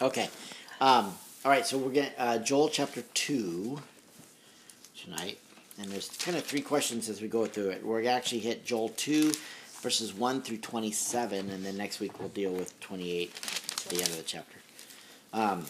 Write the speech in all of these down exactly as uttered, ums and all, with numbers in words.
Okay. Um, all right, so we're going to, uh, Joel chapter two tonight. And there's kind of three questions as we go through it. We're going to actually hit Joel two, verses one through twenty-seven, and then next week we'll deal with twenty-eight at the end of the chapter. Um,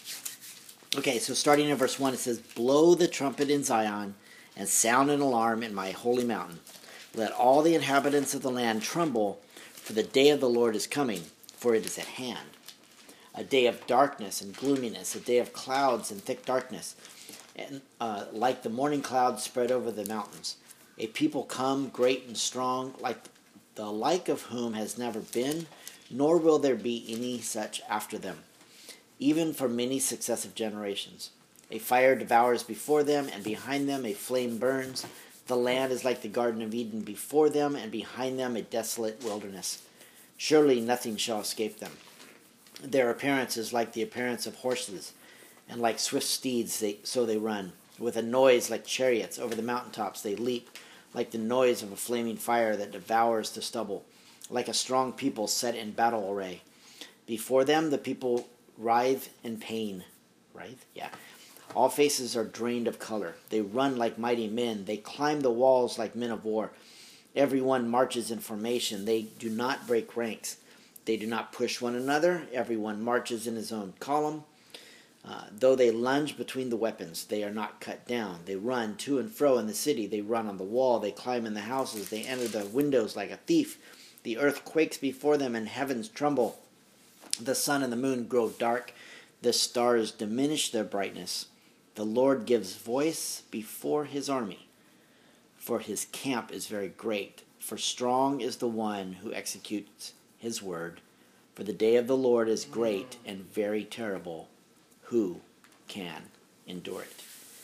okay, so starting in verse one, it says, "Blow the trumpet in Zion, and sound an alarm in my holy mountain. Let all the inhabitants of the land tremble, for the day of the Lord is coming, for it is at hand. A day of darkness and gloominess, a day of clouds and thick darkness, and uh, like the morning clouds spread over the mountains. A people come, great and strong, like the like of whom has never been, nor will there be any such after them, even for many successive generations. A fire devours before them, and behind them a flame burns. The land is like the Garden of Eden before them, and behind them a desolate wilderness. Surely nothing shall escape them. Their appearance is like the appearance of horses, and like swift steeds they, so they run. With a noise like chariots over the mountaintops they leap, like the noise of a flaming fire that devours the stubble, like a strong people set in battle array. Before them the people writhe in pain." Writhe? Yeah. "All faces are drained of color. They run like mighty men. They climb the walls like men of war. Everyone marches in formation. They do not break ranks. They do not push one another. Everyone marches in his own column. Uh, though they lunge between the weapons, they are not cut down. They run to and fro in the city. They run on the wall. They climb in the houses. They enter the windows like a thief. The earth quakes before them, and heavens tremble. The sun and the moon grow dark. The stars diminish their brightness. The Lord gives voice before his army, for his camp is very great. For strong is the one who executes his word. For the day of the Lord is great and very terrible. Who can endure it?"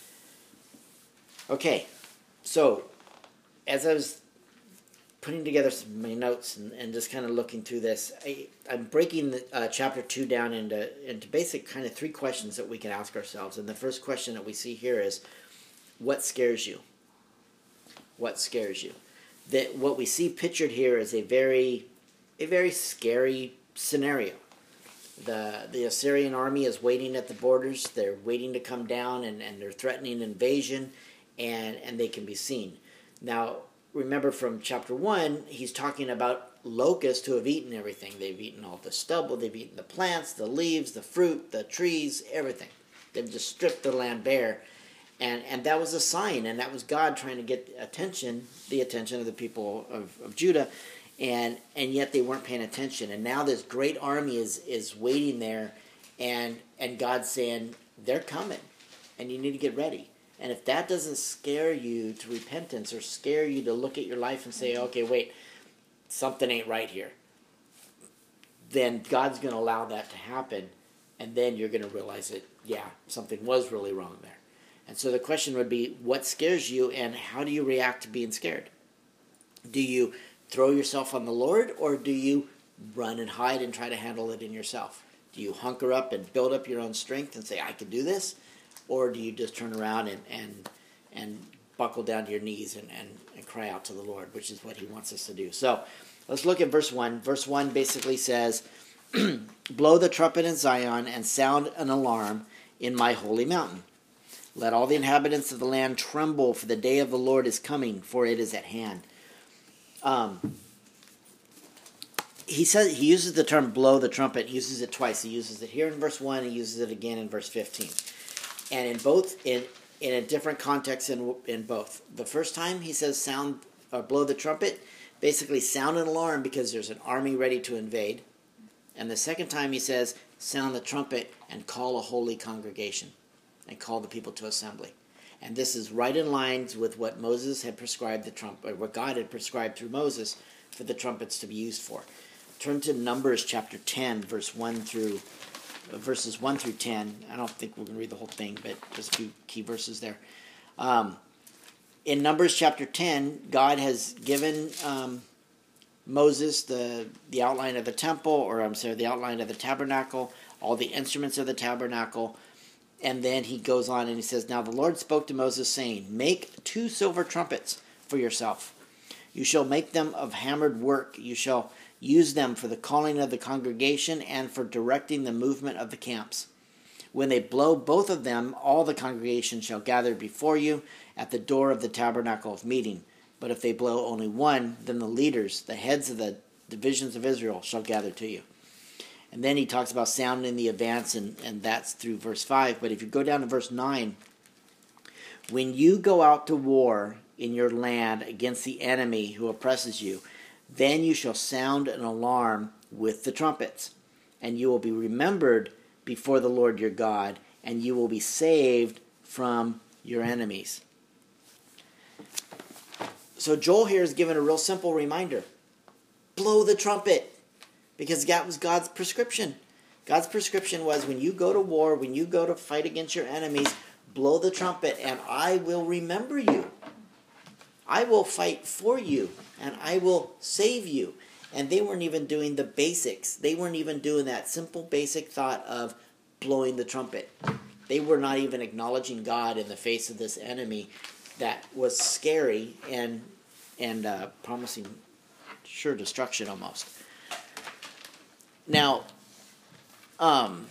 Okay, so as I was putting together some of my notes and, and just kind of looking through this, I, I'm breaking the, uh, chapter two down into, into basic kind of three questions that we can ask ourselves. And the first question that we see here is, what scares you? What scares you? That what we see pictured here is a very, a very scary scenario. The the Assyrian army is waiting at the borders. They're waiting to come down, and, and they're threatening invasion, and, and they can be seen. Now, remember from chapter one, he's talking about locusts who have eaten everything. They've eaten all the stubble. They've eaten the plants, the leaves, the fruit, the trees, everything. They've just stripped the land bare. And and that was a sign, and that was God trying to get attention, the attention of the people of, of Judah. And and yet they weren't paying attention. And now this great army is, is waiting there, and and God's saying, they're coming, and you need to get ready. And if that doesn't scare you to repentance or scare you to look at your life and say, okay, wait, something ain't right here, then God's going to allow that to happen, and then you're going to realize that, yeah, something was really wrong there. And so the question would be, what scares you, and how do you react to being scared? Do you throw yourself on the Lord, or do you run and hide and try to handle it in yourself? Do you hunker up and build up your own strength and say, I can do this? Or do you just turn around and and, and buckle down to your knees and, and, and cry out to the Lord, which is what he wants us to do. So let's look at verse one. Verse one basically says, "Blow the trumpet in Zion and sound an alarm in my holy mountain. Let all the inhabitants of the land tremble, for the day of the Lord is coming, for it is at hand." Um, he says he uses the term "blow the trumpet." He uses it twice. He uses it here in verse one. He uses it again in verse fifteen, and in both in in a different context in in both. The first time he says "sound" or "blow the trumpet," basically sound an alarm because there's an army ready to invade, and the second time he says "sound the trumpet" and call a holy congregation, and call the people to assembly. And this is right in line with what Moses had prescribed the trumpet, or what God had prescribed through Moses for the trumpets to be used for. Turn to Numbers chapter ten, verse one through uh, verses one through ten. I don't think we're going to read the whole thing, but just a few key verses there. Um, in Numbers chapter ten, God has given um, Moses the the outline of the temple, or I'm sorry, the outline of the tabernacle, all the instruments of the tabernacle. And then he goes on and he says, "Now the Lord spoke to Moses, saying, Make two silver trumpets for yourself. You shall make them of hammered work. You shall Use them for the calling of the congregation and for directing the movement of the camps. When they blow both of them, all the congregation shall gather before you at the door of the tabernacle of meeting. But if they blow only one, then the leaders, the heads of the divisions of Israel, shall gather to you. And then he talks about sounding the advance, and, and that's through verse five. But if you go down to verse nine, when you go out to war in your land against the enemy who oppresses you, then you shall sound an alarm with the trumpets, and you will be remembered before the Lord your God, and you will be saved from your enemies. So Joel here is given a real simple reminder. Blow the trumpet, because that was God's prescription. God's prescription was when you go to war, when you go to fight against your enemies, blow the trumpet, and I will remember you. I will fight for you, and I will save you. And they weren't even doing the basics. They weren't even doing that simple basic thought of blowing the trumpet. They were not even acknowledging God in the face of this enemy that was scary and and uh, promising sure destruction almost. Now, um,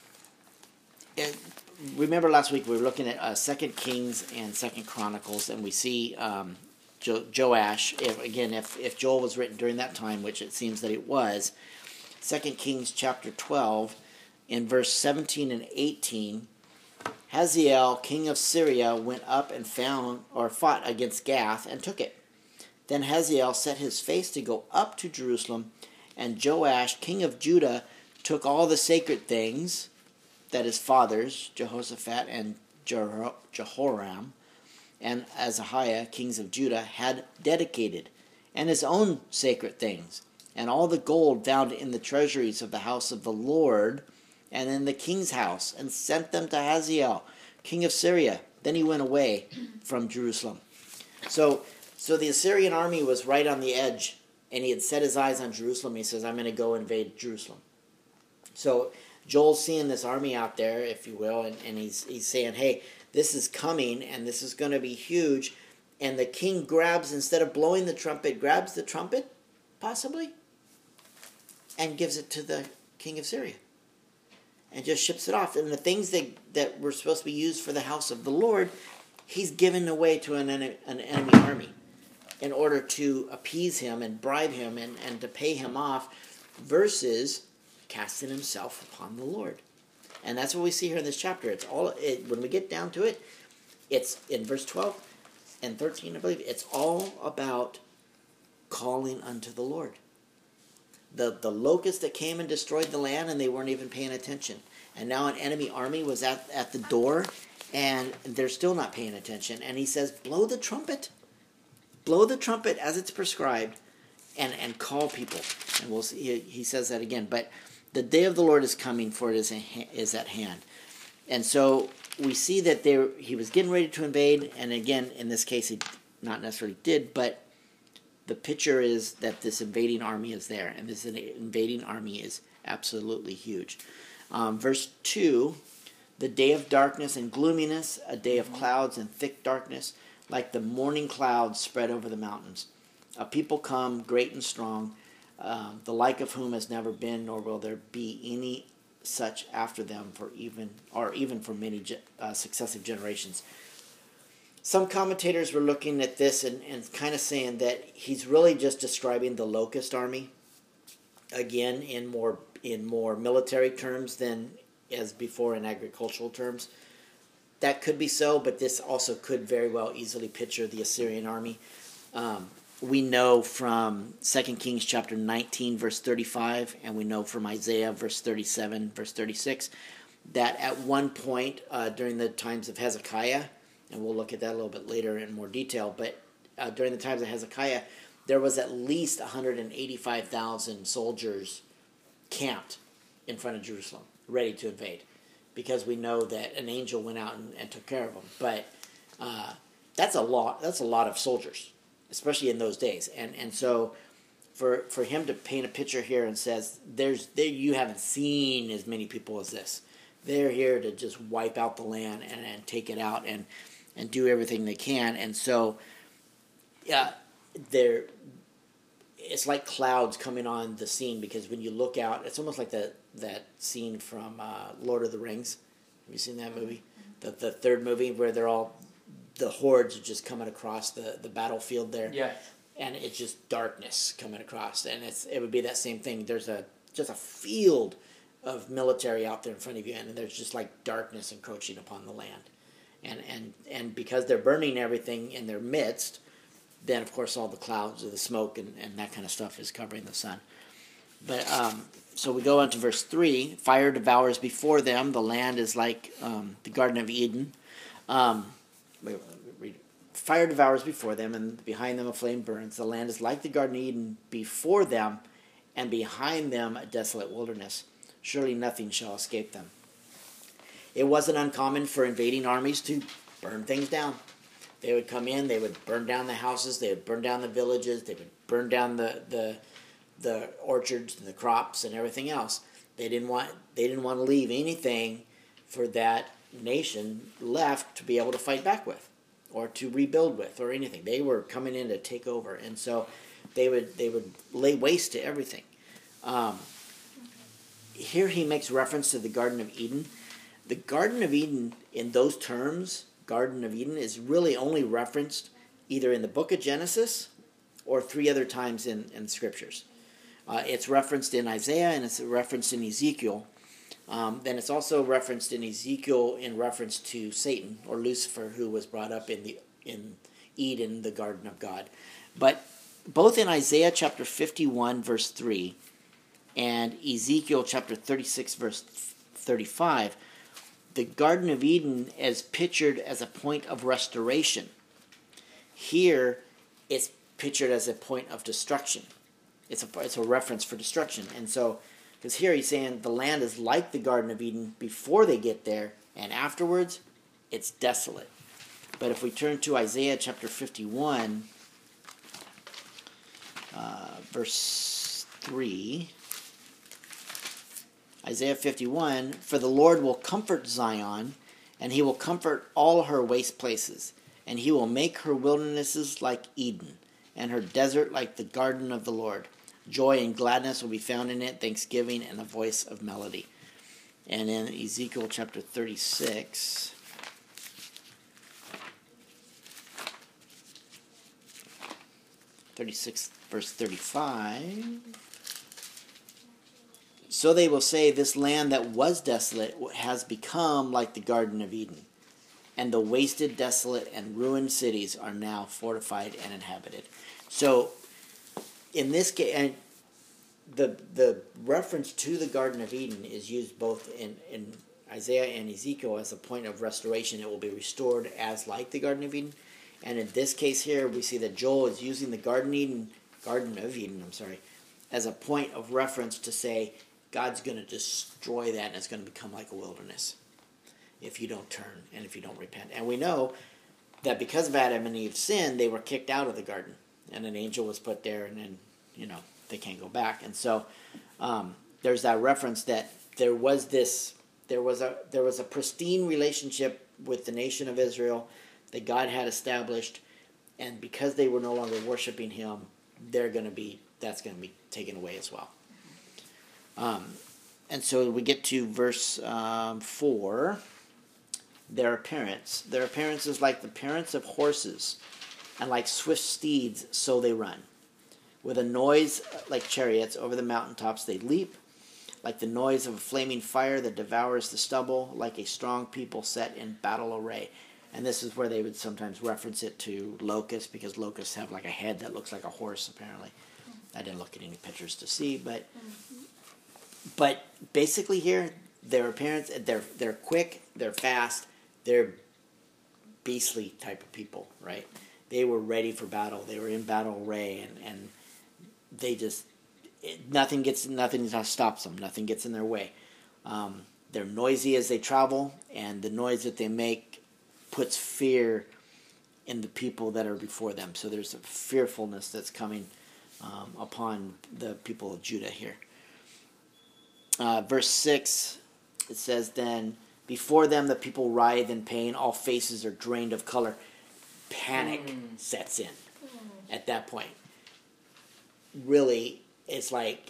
it, remember last week we were looking at uh, Second Kings and Second Chronicles, and we see um, jo- Joash. If, again, if, if Joel was written during that time, which it seems that it was, Second Kings chapter twelve, in verse seventeen and eighteen, Hazael, king of Syria, went up and found or fought against Gath and took it. Then Hazael set his face to go up to Jerusalem, and Joash, king of Judah, took all the sacred things that his fathers, Jehoshaphat and Jehoram, and Ahaziah, kings of Judah, had dedicated, and his own sacred things, and all the gold found in the treasuries of the house of the Lord, and in the king's house, and sent them to Hazael, king of Syria. Then he went away from Jerusalem. So, so the Assyrian army was right on the edge, and he had set his eyes on Jerusalem. He says, I'm going to go invade Jerusalem. So Joel's seeing this army out there, if you will, and, and he's he's saying, hey, this is coming, and this is going to be huge. And the king grabs, instead of blowing the trumpet, grabs the trumpet, possibly, and gives it to the king of Syria. And just ships it off. And the things that, that were supposed to be used for the house of the Lord, he's given away to an, an enemy army in order to appease him and bribe him and, and to pay him off, versus casting himself upon the Lord. And that's what we see here in this chapter. It's all it, when we get down to it, it's in verse twelve and thirteen, I believe, it's all about calling unto the Lord. The, the locust that came and destroyed the land, and they weren't even paying attention. And now an enemy army was at, at the door, and they're still not paying attention. And he says, blow the trumpet. Blow the trumpet as it's prescribed, and, and call people. And we'll see, he, he says that again. But the day of the Lord is coming, for it is, a, is at hand. And so we see that they, he was getting ready to invade, and again, in this case, he not necessarily did, but the picture is that this invading army is there, and this invading army is absolutely huge. Um, verse two, the day of darkness and gloominess, a day of clouds and thick darkness, like the morning clouds spread over the mountains. A people come, great and strong, um, the like of whom has never been, nor will there be any such after them for even, or even for many uh, successive generations. Some commentators were looking at this and, and kind of saying that he's really just describing the locust army, again, in more in more military terms than as before in agricultural terms. That could be so, but this also could very well easily picture the Assyrian army. Um, we know from Second Kings chapter nineteen, verse thirty-five, and we know from Isaiah, verse thirty-seven, verse thirty-six, that at one point uh, during the times of Hezekiah, and we'll look at that a little bit later in more detail, but uh, during the times of Hezekiah, there was at least one hundred eighty-five thousand soldiers camped in front of Jerusalem, ready to invade, because we know that an angel went out and, and took care of them. But uh, that's a lot. That's a lot of soldiers, especially in those days. And and so for for him to paint a picture here and says, "There's there you haven't seen as many people as this. They're here to just wipe out the land and, and take it out and and do everything they can." And so, yeah, they're it's like clouds coming on the scene, because when you look out, it's almost like the that scene from uh, Lord of the Rings. Have you seen that movie? The the third movie where they're all, the hordes are just coming across the, the battlefield there. Yeah. And it's just darkness coming across, and it's it would be that same thing. There's a just a field of military out there in front of you, and there's just like darkness encroaching upon the land, and and and because they're burning everything in their midst, then of course all the clouds of the smoke and, and that kind of stuff is covering the sun. But um, so we go on to verse three. Fire devours before them. The land is like um, the Garden of Eden. Um, wait, read it. Fire devours before them, and behind them a flame burns. The land is like the Garden of Eden before them, and behind them a desolate wilderness. Surely nothing shall escape them. It wasn't uncommon for invading armies to burn things down. They would come in, they would burn down the houses, they would burn down the villages, they would burn down the the, the orchards and the crops and everything else. They didn't want they didn't want to leave anything for that nation left to be able to fight back with, or to rebuild with, or anything. They were coming in to take over, and so they would they would lay waste to everything. Um, here he makes reference to the Garden of Eden. The Garden of Eden, in those terms, Garden of Eden, is really only referenced either in the book of Genesis or three other times in, in Scriptures. Uh, it's referenced in Isaiah, and it's referenced in Ezekiel. Um, then it's also referenced in Ezekiel in reference to Satan, or Lucifer, who was brought up in the in Eden, the Garden of God. But both in Isaiah chapter fifty-one, verse three, and Ezekiel chapter thirty-six, verse thirty-five, the Garden of Eden is pictured as a point of restoration. Here, it's pictured as a point of destruction. It's a, it's a reference for destruction. And so, because here he's saying the land is like the Garden of Eden before they get there, and afterwards, it's desolate. But if we turn to Isaiah chapter fifty-one, uh, verse three, Isaiah fifty-one, for the Lord will comfort Zion, and he will comfort all her waste places, and he will make her wildernesses like Eden, and her desert like the garden of the Lord. Joy and gladness will be found in it, thanksgiving and a voice of melody. And in Ezekiel chapter thirty-six, thirty-six verse thirty-five, so they will say, this land that was desolate has become like the Garden of Eden, and the wasted, desolate, and ruined cities are now fortified and inhabited. So, in this case, and the the reference to the Garden of Eden is used both in, in Isaiah and Ezekiel as a point of restoration. It will be restored as like the Garden of Eden. And in this case here, we see that Joel is using the Garden of Eden, Garden of Eden, I'm sorry, as a point of reference to say God's going to destroy that, and it's going to become like a wilderness if you don't turn and if you don't repent. And we know that because of Adam and Eve's sin, they were kicked out of the garden, and an angel was put there, and then, you know, they can't go back. And so um, there's that reference that there was this, there was a there was a pristine relationship with the nation of Israel that God had established, and because they were no longer worshiping Him, they're going to be that's going to be taken away as well. Um, and so we get to verse um, four. Their appearance, their appearance is like the appearance of horses, and like swift steeds, so they run. With a noise like chariots over the mountaintops they leap, like the noise of a flaming fire that devours the stubble, like a strong people set in battle array. And this is where they would sometimes reference it to locusts, because locusts have like a head that looks like a horse, apparently. I didn't look at any pictures to see, but but basically here, their appearance, they're they're quick, they're fast, they're beastly type of people, right? They were ready for battle. They were in battle array, and, and they just it, nothing gets nothing stops them. Nothing gets in their way. Um, they're noisy as they travel, and the noise that they make puts fear in the people that are before them. So there's a fearfulness that's coming um, upon the people of Judah here. Uh, verse six, it says, then, before them the people writhe in pain, all faces are drained of color. Panic mm. sets in mm. at that point. really, it's like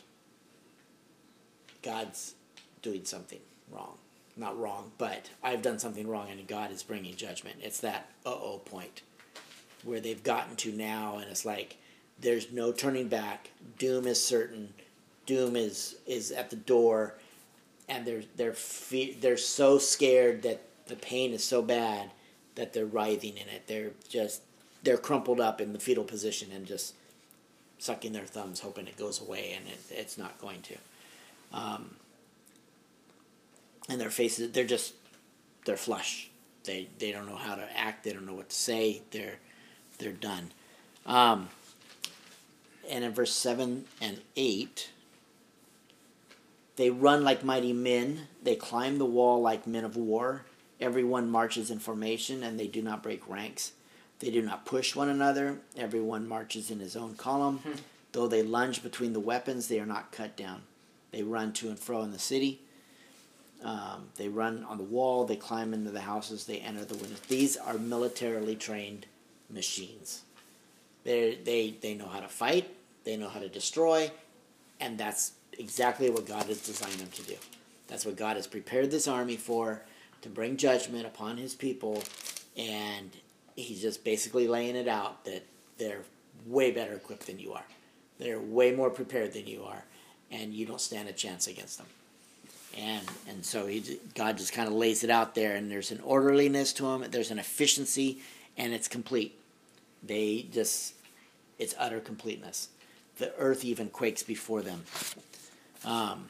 God's doing something wrong. Not wrong, but I've done something wrong and God is bringing judgment. It's that uh-oh point where they've gotten to now, and it's like there's no turning back. Doom is certain. Doom is, is at the door, and they're they're fe- they're so scared that the pain is so bad that they're writhing in it. They're just they're crumpled up in the fetal position and just sucking their thumbs, hoping it goes away, and it, it's not going to. Um, and their faces, they're just, they're flush. They they don't know how to act. They don't know what to say. They're they're done. Um, and in verse seven and eight, they run like mighty men. They climb the wall like men of war. Everyone marches in formation, and they do not break ranks. They do not push one another. Everyone marches in his own column. Hmm. Though they lunge between the weapons, they are not cut down. They run to and fro in the city. Um, they run on the wall. They climb into the houses. They enter the windows. These are militarily trained machines. They they they know how to fight. They know how to destroy, and that's exactly what God has designed them to do. That's what God has prepared this army for, to bring judgment upon His people, and He's just basically laying it out that they're way better equipped than you are. They're way more prepared than you are, and you don't stand a chance against them. And and so he, God just kind of lays it out there, and there's an orderliness to them, there's an efficiency, and it's complete. They just, it's utter completeness. The earth even quakes before them. Um,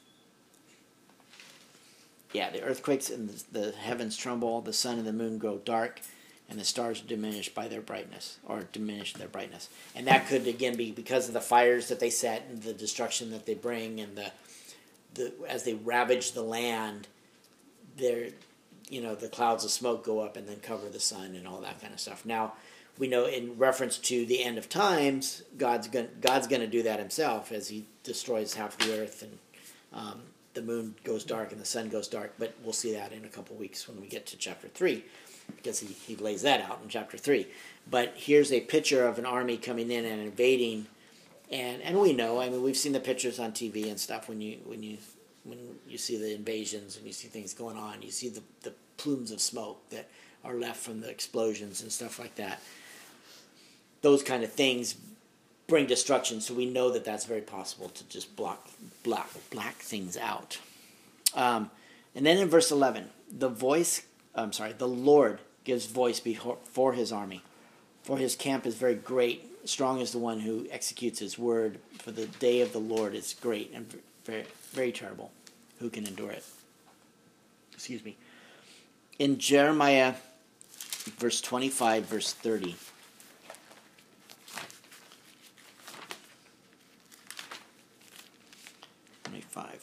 yeah, the earth quakes and the, the heavens tremble, the sun and the moon grow dark, and the stars are diminished by their brightness, or diminish their brightness. And that could, again, be because of the fires that they set and the destruction that they bring, and the The, as they ravage the land, there, you know, the clouds of smoke go up and then cover the sun and all that kind of stuff. Now, we know in reference to the end of times, God's going God's going to do that Himself as He destroys half the earth, and um, the moon goes dark and the sun goes dark. But we'll see that in a couple weeks when we get to chapter three, because he, he lays that out in chapter three. But here's a picture of an army coming in and invading. And and we know, I mean, we've seen the pictures on T V and stuff when you when you when you see the invasions and you see things going on. You see the, the plumes of smoke that are left from the explosions and stuff like that. Those kind of things bring destruction, so we know that that's very possible to just block block black things out. Um, and then in verse eleven, the voice, I'm sorry, the Lord gives voice before His army, for His camp is very great. Strong is the one who executes His word, for the day of the Lord is great and very, very terrible. Who can endure it? Excuse me. In Jeremiah, verse twenty-five, verse thirty. twenty-five,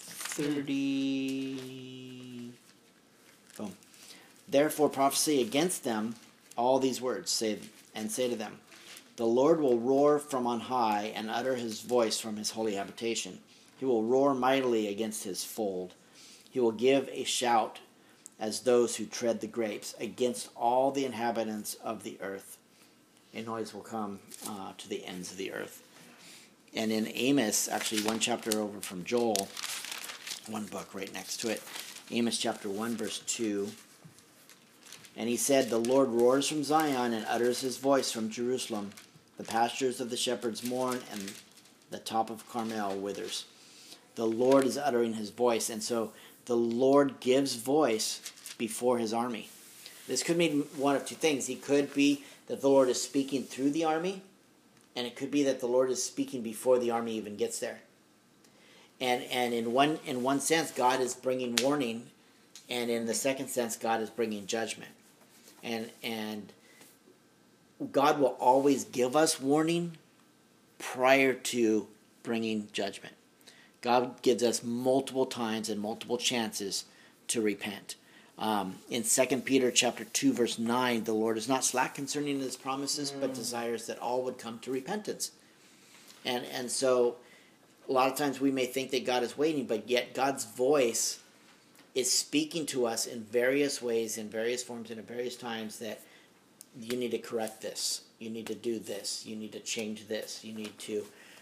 thirty. Boom. Therefore prophesy against them all these words, say, and say to them, the Lord will roar from on high and utter His voice from His holy habitation. He will roar mightily against His fold. He will give a shout as those who tread the grapes against all the inhabitants of the earth. A noise will come uh, to the ends of the earth. And in Amos, actually one chapter over from Joel, one book right next to it, Amos chapter one, verse two. And he said, the Lord roars from Zion and utters His voice from Jerusalem. The pastures of the shepherds mourn, and the top of Carmel withers. The Lord is uttering His voice, and so the Lord gives voice before His army. This could mean one of two things. It could be that the Lord is speaking through the army, and it could be that the Lord is speaking before the army even gets there. And and in one in one sense, God is bringing warning, and in the second sense, God is bringing judgment. And and God will always give us warning prior to bringing judgment. God gives us multiple times and multiple chances to repent. Um, in Second Peter chapter two, verse nine, the Lord is not slack concerning His promises, mm. but desires that all would come to repentance. And and so a lot of times we may think that God is waiting, but yet God's voice is speaking to us in various ways, in various forms, and at various times, that you need to correct this. You need to do this. You need to change this. You need to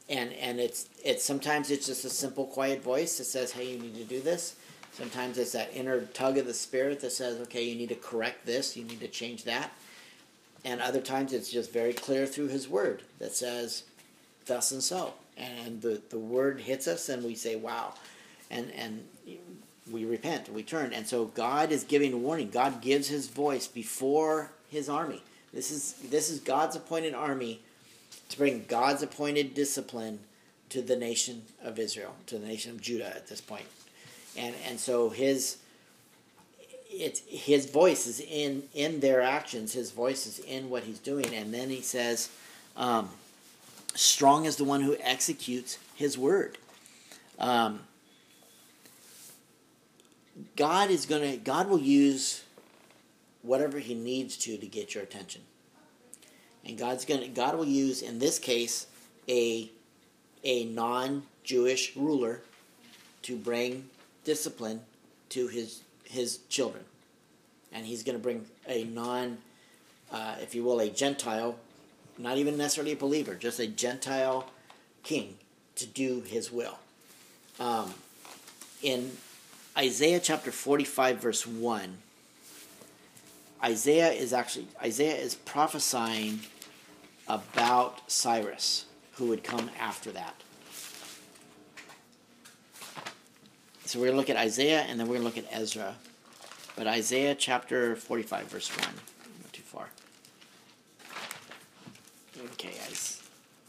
and and it's it's sometimes it's just a simple, quiet voice that says, "Hey, you need to do this." Sometimes it's that inner tug of the Spirit that says, "Okay, you need to correct this. You need to change that." And other times it's just very clear through His Word that says, "Thus and so." And the, the Word hits us, and we say, "Wow," and and we repent, we turn. And so God is giving a warning. God gives His voice before His army. This is this is God's appointed army to bring God's appointed discipline to the nation of Israel, to the nation of Judah at this point. And and so his it's his voice is in, in their actions. His voice is in what He's doing. And then He says, um, strong is the one who executes His word. Um, God is gonna God will use whatever He needs to to get your attention. And God's gonna God will use, in this case, a a non-Jewish ruler to bring discipline to his his children. And He's going to bring a non, uh, if you will, a Gentile, not even necessarily a believer, just a Gentile king to do His will. Um, in Isaiah chapter forty-five, verse one, Isaiah is actually, Isaiah is prophesying about Cyrus, who would come after that. So we're going to look at Isaiah, and then we're going to look at Ezra. But Isaiah chapter forty-five, verse one. Not too far. Okay, guys.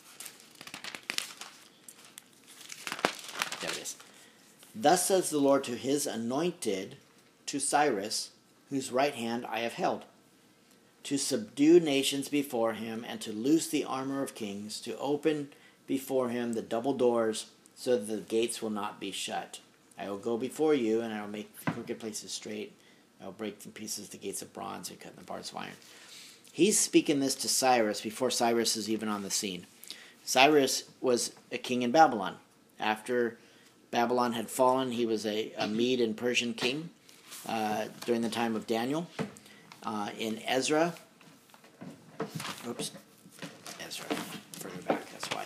There it is. Thus says the Lord to His anointed, to Cyrus, whose right hand I have held, to subdue nations before him, and to loose the armor of kings, to open before him the double doors, so that the gates will not be shut. I will go before you, and I will make the crooked places straight. I will break in pieces the gates of bronze and cut the bars of iron. He's speaking this to Cyrus before Cyrus is even on the scene. Cyrus was a king in Babylon. After Babylon had fallen, he was a, a Mede and Persian king uh, during the time of Daniel. Uh, in Ezra, oops, Ezra, further back, that's why.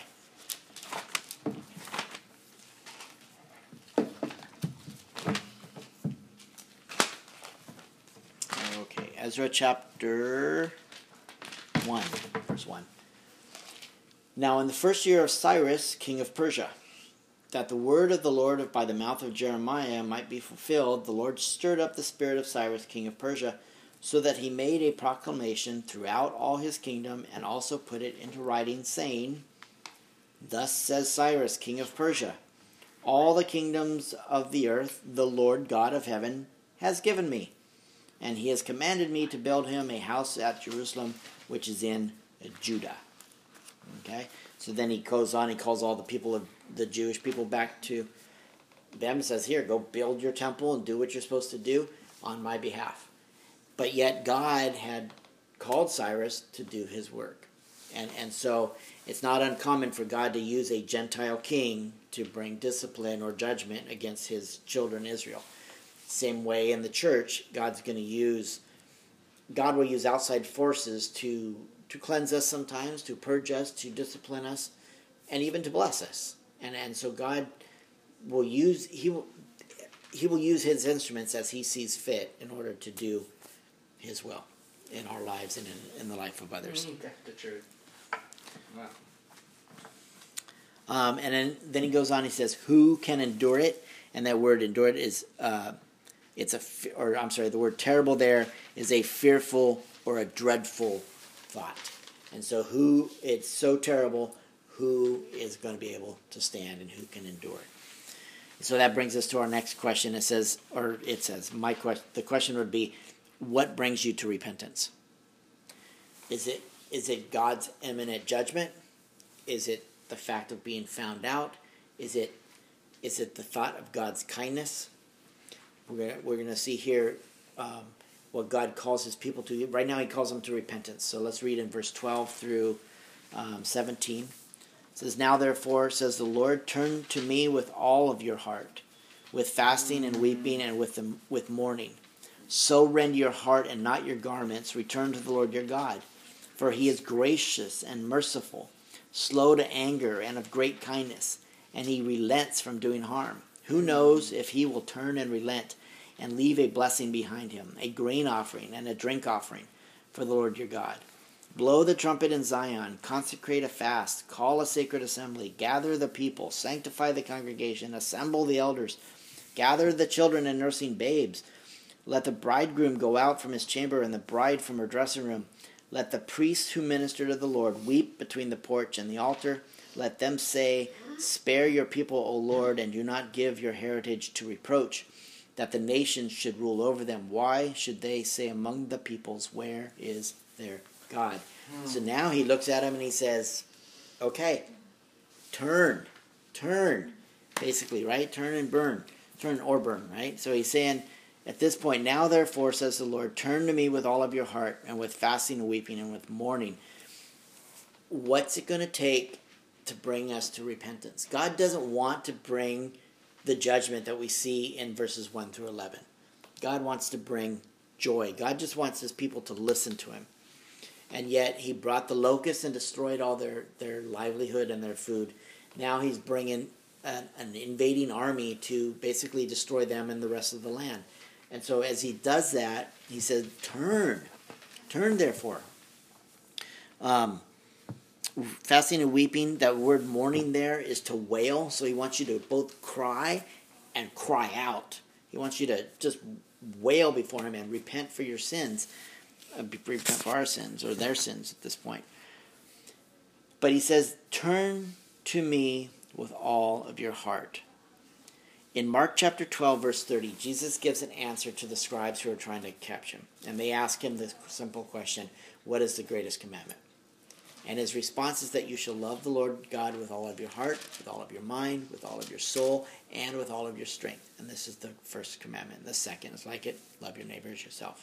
Okay, Ezra chapter one, verse one. Now in the first year of Cyrus, king of Persia, that the word of the Lord by the mouth of Jeremiah might be fulfilled, the Lord stirred up the spirit of Cyrus, king of Persia, so that he made a proclamation throughout all his kingdom, and also put it into writing, saying, Thus says Cyrus, king of Persia, all the kingdoms of the earth the Lord God of heaven has given me, and He has commanded me to build Him a house at Jerusalem, which is in Judah. Okay, so then he goes on, he calls all the people of the Jewish people back to them, says, here, go build your temple and do what you're supposed to do on my behalf. But yet God had called Cyrus to do His work. And and so it's not uncommon for God to use a Gentile king to bring discipline or judgment against His children Israel. Same way in the church, God's going to use, God will use outside forces to, to cleanse us sometimes, to purge us, to discipline us, and even to bless us. And and so God will use, He will, He will use His instruments as He sees fit in order to do His will in our lives and in, in the life of others. Mm, that's the truth. Wow. Um, and then, then he goes on, he says, who can endure it? And that word endure it is, uh, it's a, or I'm sorry, the word terrible there is a fearful or a dreadful thought. And so who, it's so terrible, who is going to be able to stand and who can endure it? So that brings us to our next question. It says, or it says, my question, the question would be, what brings you to repentance? Is it is it God's imminent judgment? Is it the fact of being found out? Is it is it the thought of God's kindness? We're gonna, we're going to see here um, what God calls His people to. Right now He calls them to repentance. So let's read in verse twelve through um, seventeen. It says, now therefore, says the Lord, turn to me with all of your heart, with fasting and weeping and with the, with mourning. So rend your heart and not your garments. Return to the Lord your God, for He is gracious and merciful, slow to anger, and of great kindness, and he relents from doing harm. Who knows if he will turn and relent and leave a blessing behind him, a grain offering and a drink offering for the Lord your God. Blow the trumpet in Zion, consecrate a fast, call a sacred assembly, gather the people, sanctify the congregation, assemble the elders, gather the children and nursing babes. Let the bridegroom go out from his chamber and the bride from her dressing room. Let the priests who minister to the Lord weep between the porch and the altar. Let them say, spare your people, O Lord, and do not give your heritage to reproach, that the nations should rule over them. Why should they say among the peoples, where is their God? Hmm. So now he looks at him and he says, okay, turn, turn, basically, right? Turn and burn, turn or burn, right? So he's saying, at this point, now therefore, says the Lord, turn to me with all of your heart, and with fasting and weeping and with mourning. What's it going to take to bring us to repentance? God doesn't want to bring the judgment that we see in verses one through eleven. God wants to bring joy. God just wants his people to listen to him. And yet he brought the locusts and destroyed all their, their livelihood and their food. Now he's bringing an, an invading army to basically destroy them and the rest of the land. And so as he does that, he says, turn. Turn, therefore. Um, fasting and weeping, that word mourning there is to wail. So he wants you to both cry and cry out. He wants you to just wail before him and repent for your sins. Uh, repent for our sins, or their sins at this point. But he says, turn to me with all of your heart. In Mark chapter twelve, verse thirty, Jesus gives an answer to the scribes who are trying to catch him. And they ask him this simple question, what is the greatest commandment? And his response is that you shall love the Lord God with all of your heart, with all of your mind, with all of your soul, and with all of your strength. And this is the first commandment. The second is like it, love your neighbor as yourself.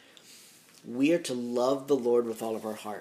We are to love the Lord with all of our heart.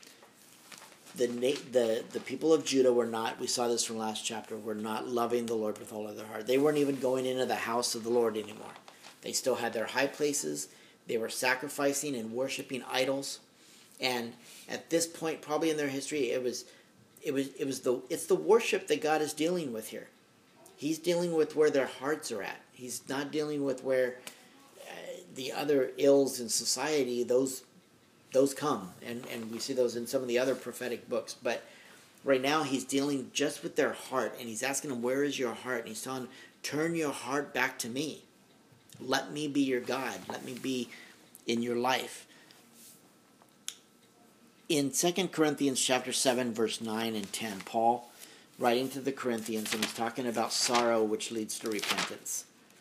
The, the the people of Judah were not, we saw this from last chapter, were not loving the Lord with all of their heart. They weren't even going into the house of the Lord anymore. They still had their high places. They were sacrificing and worshiping idols. And at this point, probably in their history, it was it was it was the it's the worship that God is dealing with here. He's dealing with where their hearts are at. He's not dealing with where uh, the other ills in society, those Those come, and, and we see those in some of the other prophetic books. But right now, he's dealing just with their heart, and he's asking them, where is your heart? And he's telling them, turn your heart back to me. Let me be your God. Let me be in your life. In Second Corinthians chapter seven, verse nine and ten, Paul, writing to the Corinthians, and he's talking about sorrow which leads to repentance.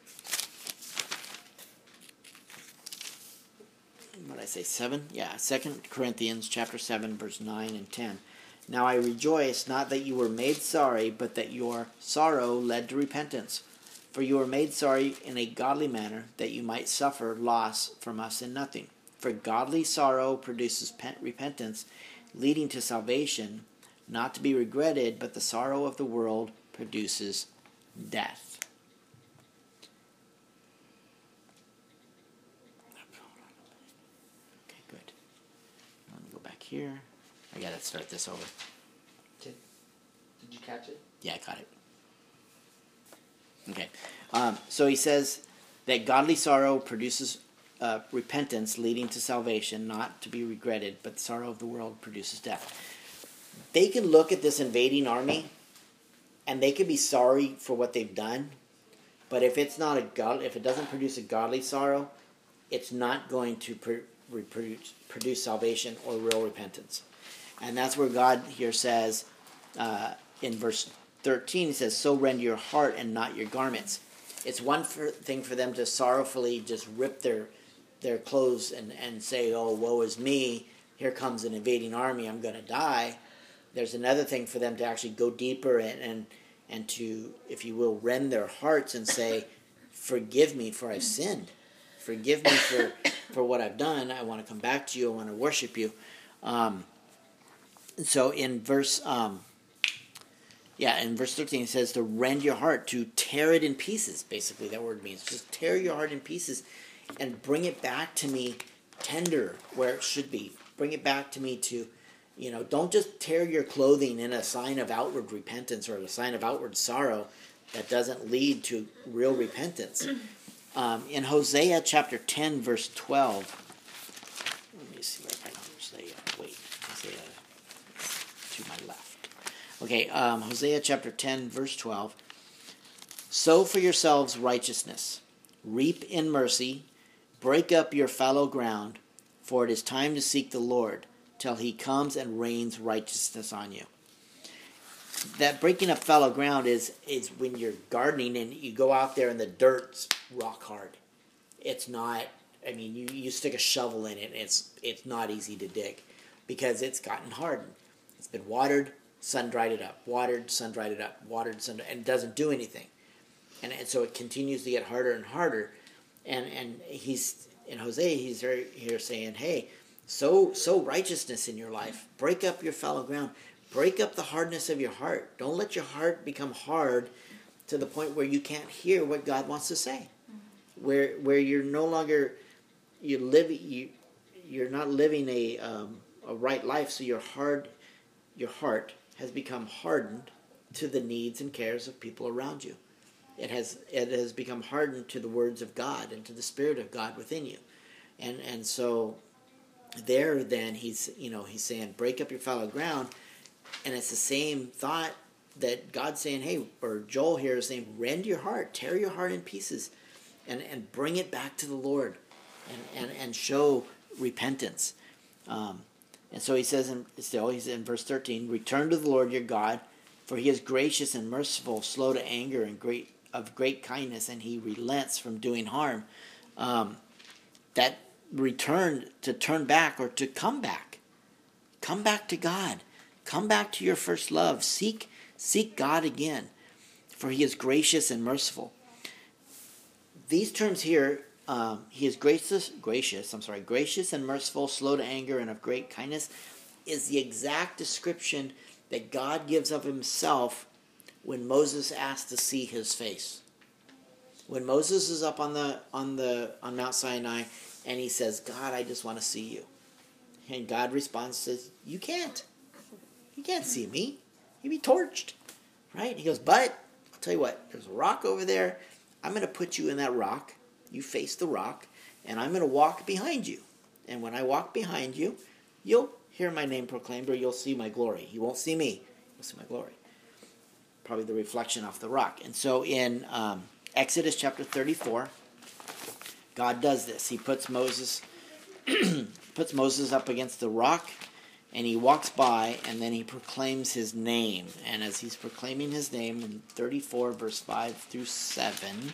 What did I say, seven? Yeah, Second Corinthians chapter seven, verse nine and ten. Now I rejoice, not that you were made sorry, but that your sorrow led to repentance. For you were made sorry in a godly manner, that you might suffer loss from us in nothing. For godly sorrow produces repentance, leading to salvation, not to be regretted, but the sorrow of the world produces death. Here, I gotta start this over. Did, did you catch it? Yeah, I caught it. Okay, um, so he says that godly sorrow produces uh, repentance, leading to salvation, not to be regretted, but the sorrow of the world produces death. They can look at this invading army, and they can be sorry for what they've done, but if it's not a god, if it doesn't produce a godly sorrow, it's not going to Pr- Reproduce, produce salvation or real repentance. And that's where God here says uh, in verse thirteen, he says, so rend your heart and not your garments. It's one for, thing for them to sorrowfully just rip their their clothes and, and say, oh, woe is me, here comes an invading army, I'm going to die. There's another thing for them to actually go deeper and, and, and to, if you will, rend their hearts and say, forgive me for I've sinned. Forgive me for, for what I've done. I want to come back to you. I want to worship you. Um, so in verse, um, yeah, in verse thirteen it says to rend your heart, to tear it in pieces. Basically, that word means just tear your heart in pieces, and bring it back to me tender where it should be. Bring it back to me to You know, don't just tear your clothing in a sign of outward repentance or a sign of outward sorrow that doesn't lead to real repentance. Um, in Hosea chapter ten, verse twelve, let me see where I find Hosea. Wait, Hosea to my left. Okay, um, Hosea chapter ten, verse twelve. Sow for yourselves righteousness, reap in mercy, break up your fallow ground, for it is time to seek the Lord, till he comes and rains righteousness on you. That breaking up fallow ground is, is when you're gardening and you go out there and the dirt's rock hard. It's not, I mean, you, you stick a shovel in it and it's, it's not easy to dig because it's gotten hardened. It's been watered, sun dried it up, watered, sun dried it up, watered, sun, and it doesn't do anything. And, and so it continues to get harder and harder. And, and he's, in Hosea, he's here saying, hey, sow, sow righteousness in your life. Break up your fallow ground. Break up the hardness of your heart. Don't let your heart become hard to the point where you can't hear what God wants to say. Mm-hmm. Where where you're no longer you live you you're not living a um, a right life, so your heart your heart has become hardened to the needs and cares of people around you. It has it has become hardened to the words of God and to the Spirit of God within you. And and so there then he's you know he's saying break up your fallow ground. And it's the same thought that God's saying, hey, or Joel here is saying, rend your heart, tear your heart in pieces, and, and bring it back to the Lord, and, and, and show repentance. Um, and so he says, in, still, he's in verse thirteen, return to the Lord your God, for he is gracious and merciful, slow to anger, and great of great kindness, and he relents from doing harm. Um, that return, to turn back or to come back. Come back to God. Come back to your first love. Seek seek God again, for he is gracious and merciful. These terms here, um, he is gracious, gracious, I'm sorry, gracious and merciful, slow to anger, and of great kindness, is the exact description that God gives of himself when Moses asked to see his face. When Moses is up on the on the on Mount Sinai and he says, God, I just want to see you. And God responds, says, you can't. You can't see me. You'd be torched. Right? He goes, but, I'll tell you what, there's a rock over there. I'm going to put you in that rock. You face the rock, and I'm going to walk behind you. And when I walk behind you, you'll hear my name proclaimed, or you'll see my glory. You won't see me. You'll see my glory. Probably the reflection off the rock. And so in um, Exodus chapter thirty-four, God does this. He puts Moses, puts Moses up against the rock, and he walks by, and then he proclaims his name. And as he's proclaiming his name in thirty-four, verse five through seven,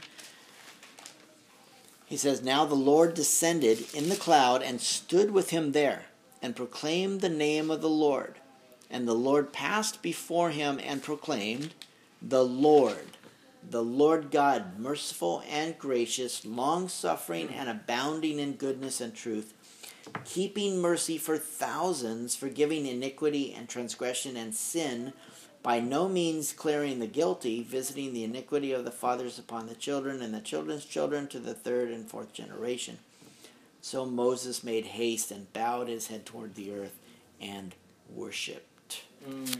he says, now the Lord descended in the cloud and stood with him there, and proclaimed the name of the Lord. And the Lord passed before him and proclaimed, the Lord, the Lord God, merciful and gracious, long-suffering and abounding in goodness and truth, keeping mercy for thousands, forgiving iniquity and transgression and sin, by no means clearing the guilty, visiting the iniquity of the fathers upon the children and the children's children to the third and fourth generation. So Moses made haste and bowed his head toward the earth and worshipped. Mm.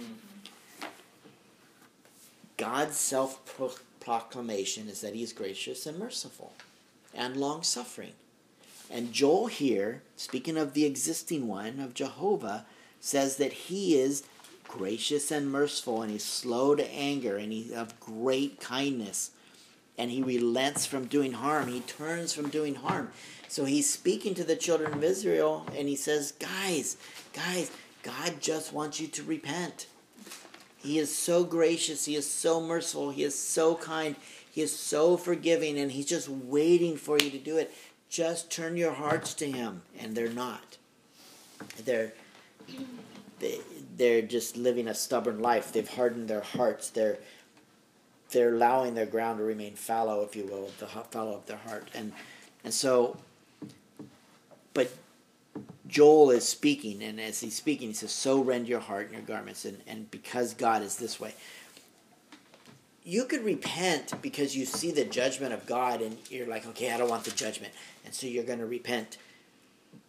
God's self-proclamation is that he is gracious and merciful and long-suffering. And Joel here, speaking of the existing one, of Jehovah, says that he is gracious and merciful, and he's slow to anger, and he's of great kindness, and he relents from doing harm. He turns from doing harm. So he's speaking to the children of Israel, and he says, guys, guys, God just wants you to repent. He is so gracious, he is so merciful, he is so kind, he is so forgiving, and he's just waiting for you to do it. Just turn your hearts to him. And they're not. They're they, they're just living a stubborn life. They've hardened their hearts. They're they're allowing their ground to remain fallow, if you will, the fallow of their heart. And and so, but Joel is speaking, and as he's speaking, he says, "So rend your heart and your garments," and and because God is this way. You could repent because you see the judgment of God and you're like, okay, I don't want the judgment. And so you're going to repent.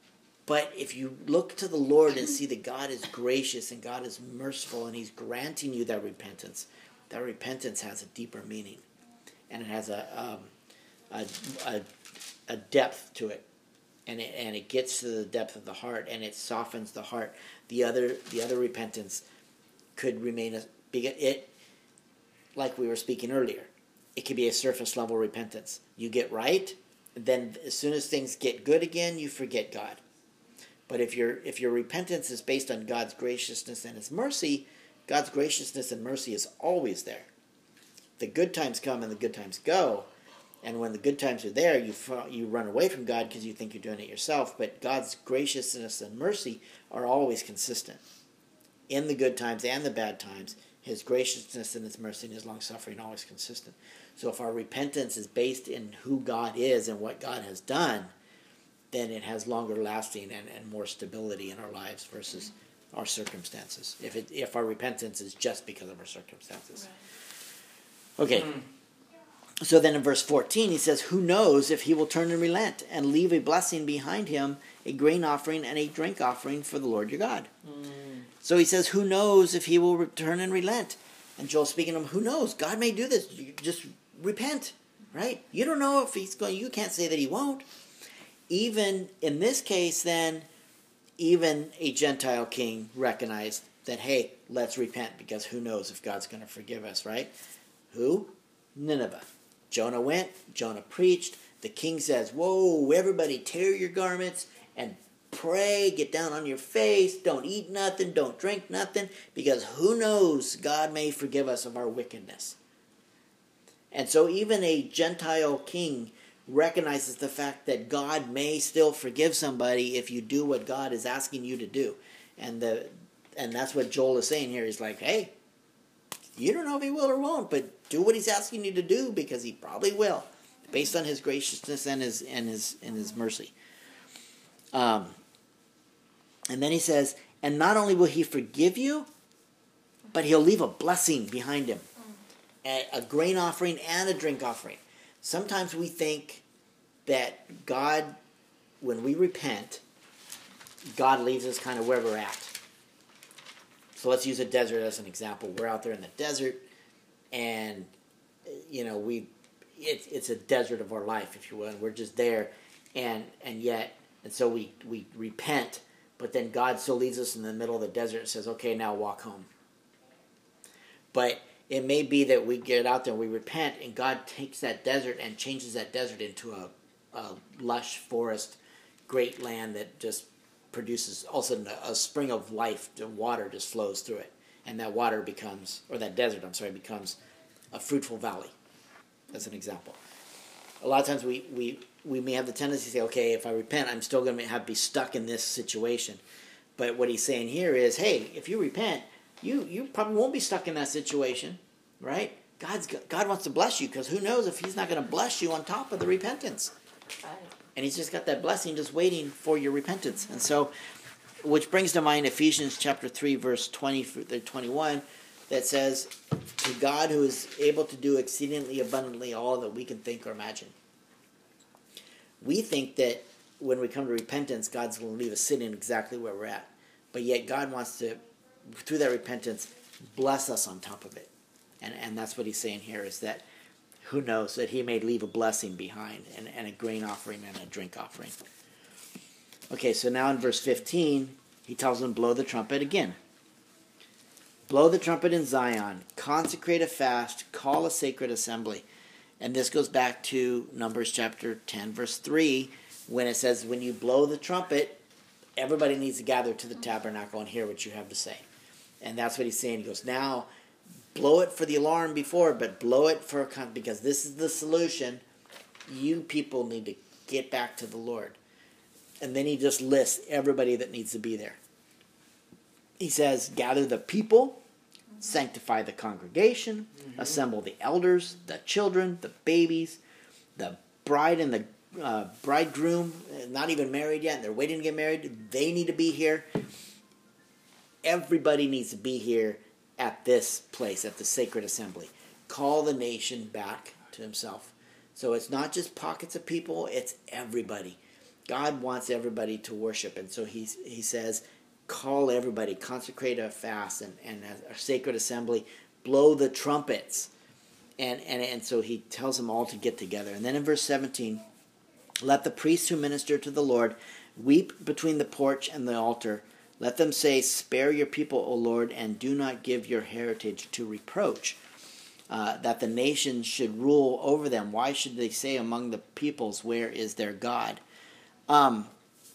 But if you look to the Lord and see that God is gracious and God is merciful and he's granting you that repentance, that repentance has a deeper meaning. And it has a um, a, a, a depth to it. And it and it gets to the depth of the heart and it softens the heart. The other the other repentance could remain a it like we were speaking earlier. It could be a surface level repentance. You get right, then as soon as things get good again, you forget God. But if your if your repentance is based on God's graciousness and his mercy, God's graciousness and mercy is always there. The good times come and the good times go. And when the good times are there, you you run away from God because you think you're doing it yourself. But God's graciousness and mercy are always consistent. In the good times and the bad times, his graciousness and his mercy and his long-suffering are always consistent. So if our repentance is based in who God is and what God has done, then it has longer lasting and, and more stability in our lives versus our circumstances. If it if our repentance is just because of our circumstances. Right. Okay. Mm. So then in verse fourteen he says, who knows if he will turn and relent and leave a blessing behind him, a grain offering and a drink offering for the Lord your God. Mm. So he says, who knows if he will return and relent? And Joel's speaking to him, who knows? God may do this. You just repent, right? You don't know if he's going, you can't say that he won't. Even in this case, then, even a Gentile king recognized that, hey, let's repent because who knows if God's going to forgive us, right? Who? Nineveh. Jonah went, Jonah preached. The king says, whoa, everybody tear your garments and pray, get down on your face, don't eat nothing, don't drink nothing, because who knows, God may forgive us of our wickedness. And so even a Gentile king recognizes the fact that God may still forgive somebody if you do what God is asking you to do. And the and that's what Joel is saying here. He's like, hey, you don't know if he will or won't, but do what he's asking you to do because he probably will, based on his graciousness and his and his and his mercy. Um, and then he says, and not only will he forgive you, but he'll leave a blessing behind him, a, a grain offering and a drink offering. Sometimes we think that God, when we repent, God leaves us kind of where we're at. So let's use a desert as an example. We're out there in the desert, and you know we, it, it's a desert of our life, if you will. And we're just there, and and yet, and so we we repent, but then God still leaves us in the middle of the desert and says, "Okay, now walk home." But it may be that we get out there and we repent, and God takes that desert and changes that desert into a, a lush forest, great land that just produces all of a sudden a, a spring of life. The water just flows through it, and that water becomes, or that desert, I'm sorry, becomes a fruitful valley, as an example. A lot of times we, we, we may have the tendency to say, okay, if I repent, I'm still going to have to be stuck in this situation. But what he's saying here is, hey, if you repent, You you probably won't be stuck in that situation, right? God's God wants to bless you because who knows if he's not going to bless you on top of the repentance. Right. And he's just got that blessing just waiting for your repentance. And so, which brings to mind Ephesians chapter three, verse twenty through twenty-one, that says, to God who is able to do exceedingly abundantly all that we can think or imagine. We think that when we come to repentance, God's going to leave us sitting exactly where we're at. But yet God wants to, through that repentance, bless us on top of it. And and that's what he's saying here, is that who knows that he may leave a blessing behind, and, and a grain offering and a drink offering. Okay, so now in verse fifteen, he tells them, blow the trumpet again. Blow the trumpet in Zion, consecrate a fast, call a sacred assembly. And this goes back to Numbers chapter ten, verse three, when it says, when you blow the trumpet, everybody needs to gather to the tabernacle and hear what you have to say. And that's what he's saying. He goes, now, blow it for the alarm before, but blow it for, because this is the solution. You people need to get back to the Lord. And then he just lists everybody that needs to be there. He says, gather the people, sanctify the congregation, mm-hmm. assemble the elders, the children, the babies, the bride and the uh, bridegroom, not even married yet, and they're waiting to get married. They need to be here. Everybody needs to be here at this place, at the sacred assembly. Call the nation back to himself. So it's not just pockets of people, it's everybody. God wants everybody to worship, and so he he says, call everybody, consecrate a fast and, and a sacred assembly, blow the trumpets. And, and, and so he tells them all to get together. And then in verse seventeen, let the priests who minister to the Lord weep between the porch and the altar. Let them say, spare your people, O Lord, and do not give your heritage to reproach. Uh, that the nations should rule over them. Why should they say among the peoples, where is their God? Um,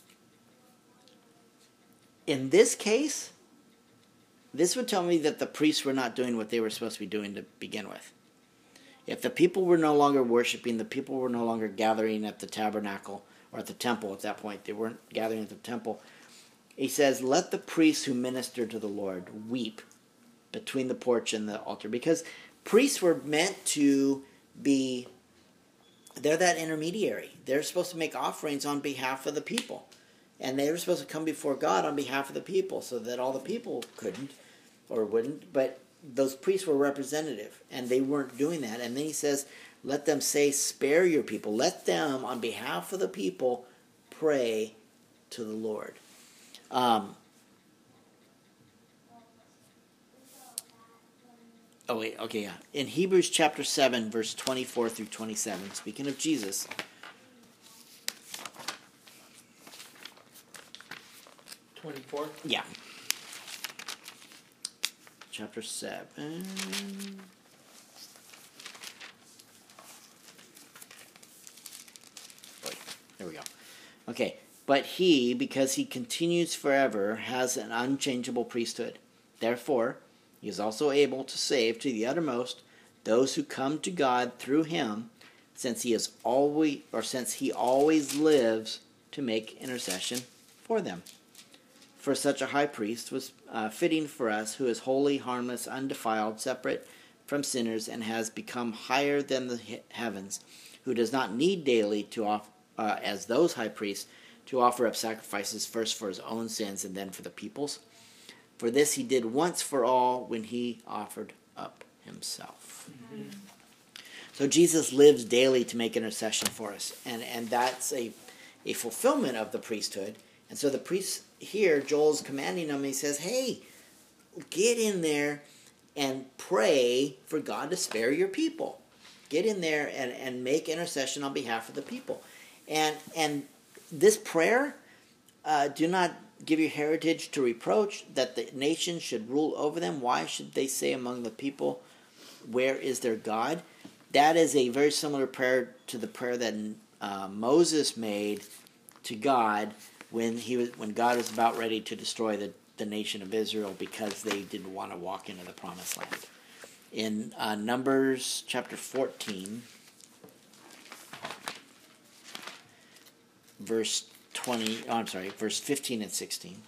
in this case, this would tell me that the priests were not doing what they were supposed to be doing to begin with. If the people were no longer worshiping, the people were no longer gathering at the tabernacle or at the temple at that point. They weren't gathering at the temple. He says, let the priests who minister to the Lord weep between the porch and the altar. Because priests were meant to be, they're that intermediary. They're supposed to make offerings on behalf of the people. And they were supposed to come before God on behalf of the people so that all the people couldn't or wouldn't. But those priests were representative, and they weren't doing that. And then he says, let them say, spare your people. Let them, on behalf of the people, pray to the Lord. Um, oh, wait, okay, yeah. In Hebrews chapter seven, verse twenty-four through twenty-seven, speaking of Jesus, twenty-four? yeah. Chapter seven. Wait, there we go. Okay. But he, because he continues forever, has an unchangeable priesthood. Therefore, he is also able to save to the uttermost those who come to God through him, since he is always, or since he always lives to make intercession for them. For such a high priest was uh, fitting for us, who is holy, harmless, undefiled, separate from sinners, and has become higher than the he- heavens, who does not need daily to offer, uh, as those high priests, to offer up sacrifices first for his own sins and then for the people's. For this he did once for all when he offered up himself. Mm-hmm. So Jesus lives daily to make intercession for us, and and that's a a fulfillment of the priesthood. And so the priest here, Joel's commanding them, he says, hey, get in there and pray for God to spare your people. Get in there and, and make intercession on behalf of the people. And and this prayer, uh, do not give your heritage to reproach, that the nation should rule over them. Why should they say among the people, where is their God? That is a very similar prayer to the prayer that uh, Moses made to God when he was when God was about ready to destroy the, the nation of Israel because they didn't want to walk into the promised land. In uh, Numbers chapter fourteen, verse twenty, oh, I'm sorry, verse fifteen and sixteen.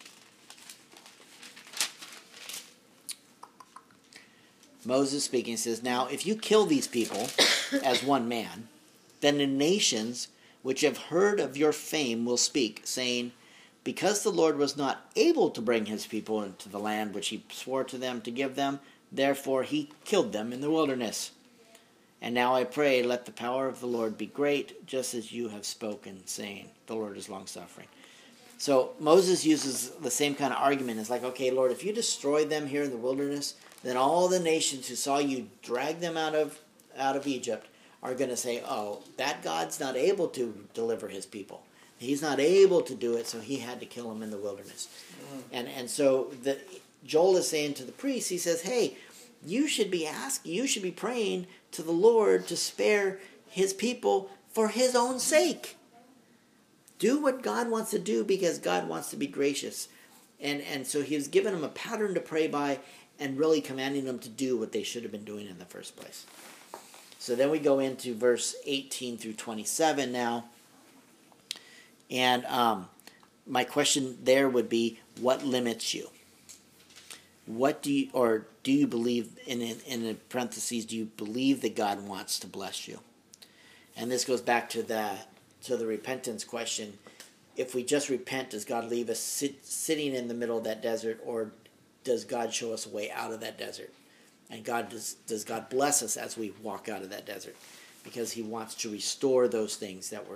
Moses speaking says, now if you kill these people as one man, then the nations which have heard of your fame will speak, saying, because the Lord was not able to bring his people into the land which he swore to them to give them, therefore he killed them in the wilderness. And now I pray, let the power of the Lord be great, just as you have spoken, saying, the Lord is long-suffering. So Moses uses the same kind of argument. It's like, okay, Lord, if you destroy them here in the wilderness, then all the nations who saw you drag them out of out of Egypt are going to say, oh, that God's not able to deliver his people. He's not able to do it, so he had to kill them in the wilderness. Mm. And and so the, Joel is saying to the priests, he says, hey, you should be asking, you should be praying to the Lord to spare his people for his own sake. Do what God wants to do because God wants to be gracious. And, and so he was giving them a pattern to pray by and really commanding them to do what they should have been doing in the first place. So then we go into verse eighteen through twenty-seven now. And um, my question there would be, what limits you? What do you, or do you believe, in, in, in the parentheses, do you believe that God wants to bless you? And this goes back to the to the repentance question. If we just repent, does God leave us sit, sitting in the middle of that desert, or does God show us a way out of that desert? And God does does God bless us as we walk out of that desert? Because he wants to restore those things that were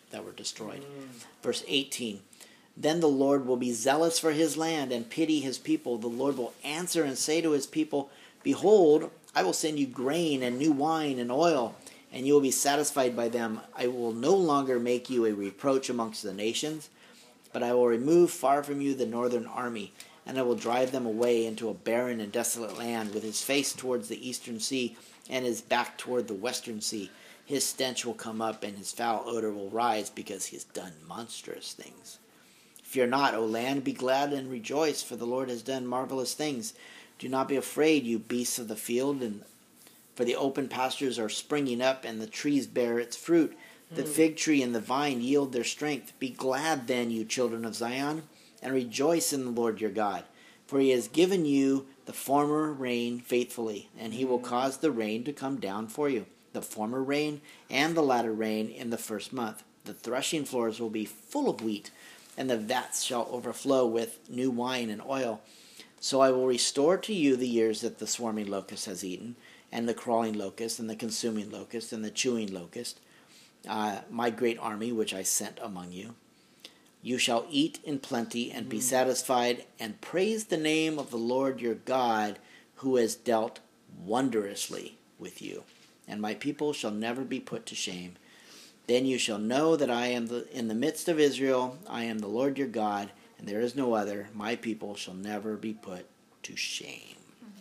that were destroyed. Mm. Verse eighteen. Then the Lord will be zealous for his land and pity his people. The Lord will answer and say to his people, behold, I will send you grain and new wine and oil, and you will be satisfied by them. I will no longer make you a reproach amongst the nations, but I will remove far from you the northern army, and I will drive them away into a barren and desolate land, with his face towards the eastern sea and his back toward the western sea. His stench will come up, and his foul odor will rise, because he has done monstrous things. Fear not, O land, be glad and rejoice, for the Lord has done marvelous things. Do not be afraid, you beasts of the field, and for the open pastures are springing up, and the trees bear its fruit. The mm. fig tree and the vine yield their strength. Be glad then, you children of Zion, and rejoice in the Lord your God. For he has given you the former rain faithfully, and he will cause the rain to come down for you, the former rain and the latter rain in the first month. The threshing floors will be full of wheat, and the vats shall overflow with new wine and oil. So I will restore to you the years that the swarming locust has eaten, and the crawling locust, and the consuming locust, and the chewing locust, uh, my great army which I sent among you. You shall eat in plenty and be satisfied, and praise the name of the Lord your God, who has dealt wondrously with you. And my people shall never be put to shame. Then you shall know that I am the, in the midst of Israel. I am the Lord your God, and there is no other. My people shall never be put to shame.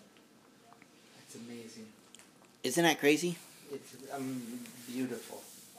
That's amazing. Isn't that crazy? It's um, beautiful.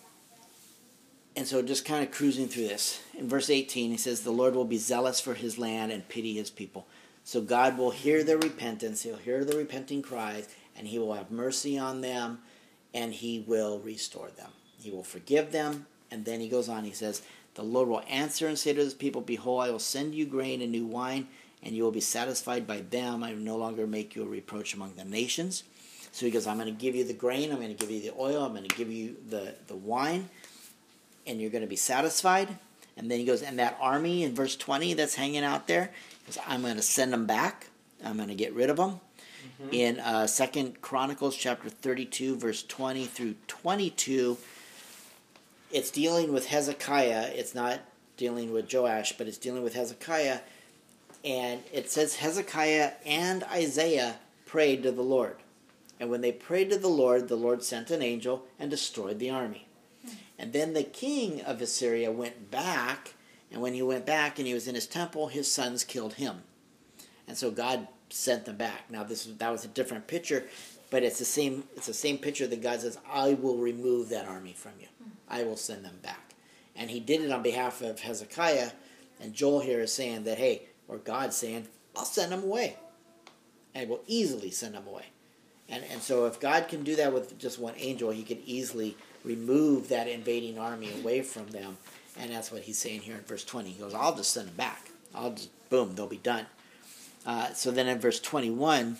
And so just kind of cruising through this. In verse eighteen, he says, the Lord will be zealous for his land and pity his people. So God will hear their repentance. He'll hear the repenting cries, and he will have mercy on them, and he will restore them. He will forgive them. And then he goes on, he says, the Lord will answer and say to his people, behold, I will send you grain and new wine, and you will be satisfied by them. I will no longer make you a reproach among the nations. So he goes, I'm going to give you the grain, I'm going to give you the oil, I'm going to give you the, the wine, and you're going to be satisfied. And then he goes, and that army in verse twenty that's hanging out there, he goes, I'm going to send them back. I'm going to get rid of them. Mm-hmm. In uh, Second Chronicles chapter thirty-two, verse twenty through twenty-two, it's dealing with Hezekiah. It's not dealing with Joash, but it's dealing with Hezekiah. And it says Hezekiah and Isaiah prayed to the Lord. And when they prayed to the Lord, the Lord sent an angel and destroyed the army. And then the king of Assyria went back, and when he went back and he was in his temple, his sons killed him. And so God sent them back. Now this that was a different picture, but it's the same it's the same picture that God says, I will remove that army from you. I will send them back. And he did it on behalf of Hezekiah, and Joel here is saying that, hey, or God's saying, I'll send them away. And will easily send them away. And and so if God can do that with just one angel, he can easily remove that invading army away from them. And that's what he's saying here in verse twenty. He goes, I'll just send them back. I'll just, boom, they'll be done. Uh, so then in verse twenty-one,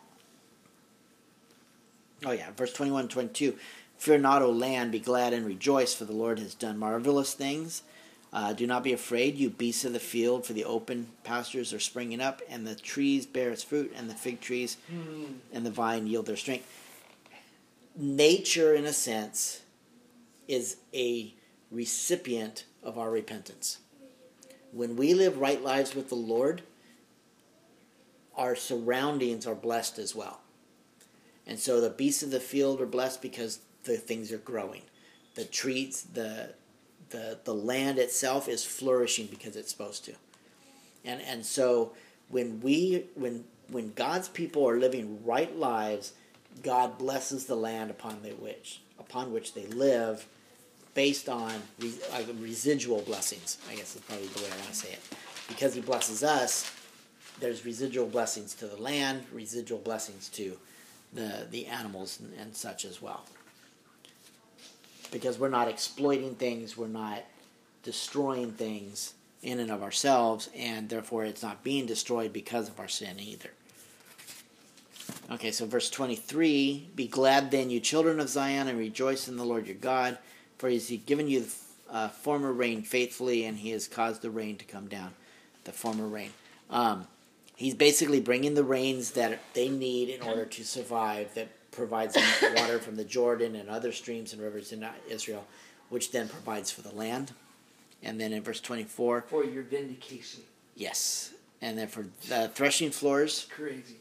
oh yeah, verse twenty-one, twenty-two, fear not, O land, be glad and rejoice, for the Lord has done marvelous things. Uh, do not be afraid, you beasts of the field, for the open pastures are springing up, and the trees bear its fruit, and the fig trees mm. and the vine yield their strength. Nature, in a sense, is a recipient of our repentance. When we live right lives with the Lord, our surroundings are blessed as well. And so the beasts of the field are blessed because the things are growing. The trees, the the the land itself is flourishing because it's supposed to. And and so when we when when God's people are living right lives, God blesses the land upon the which upon which they live, based on re, uh, residual blessings. I guess is probably the way I want to say it. Because he blesses us, there's residual blessings to the land, residual blessings to the the animals and, and such as well. Because we're not exploiting things, we're not destroying things in and of ourselves, and therefore it's not being destroyed because of our sin either. Okay, so verse twenty-three, be glad then, you children of Zion, and rejoice in the Lord your God, for he has given you the uh, former rain faithfully, and he has caused the rain to come down, the former rain. Um, he's basically bringing the rains that they need in order to survive, that provides water from the Jordan and other streams and rivers in Israel. which then provides for the land. And then in verse twenty-four, For your vindication. yes. And then for the threshing floors, Crazy.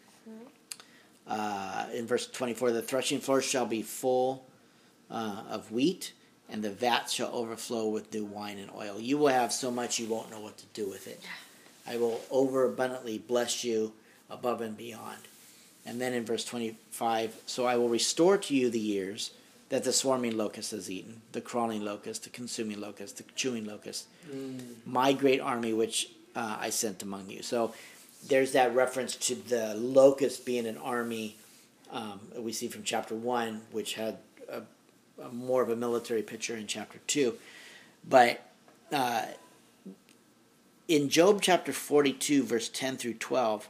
uh, in verse twenty-four, the threshing floors shall be full uh, of wheat, and the vats shall overflow with new wine and oil. You will have so much you won't know what to do with it. I will overabundantly bless you above and beyond. And then in verse twenty-five, so I will restore to you the years that the swarming locust has eaten, the crawling locust, the consuming locust, the chewing locust, Mm. my great army which uh, I sent among you. So there's that reference to the locust being an army um, we see from chapter one, which had a, a more of a military picture in chapter two. But uh, in Job chapter forty-two, verse ten through twelve,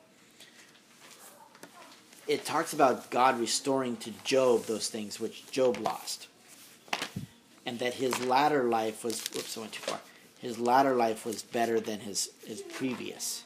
it talks about God restoring to Job those things which Job lost. And that his latter life was, whoops, I went too far. His latter life was better than his, his previous.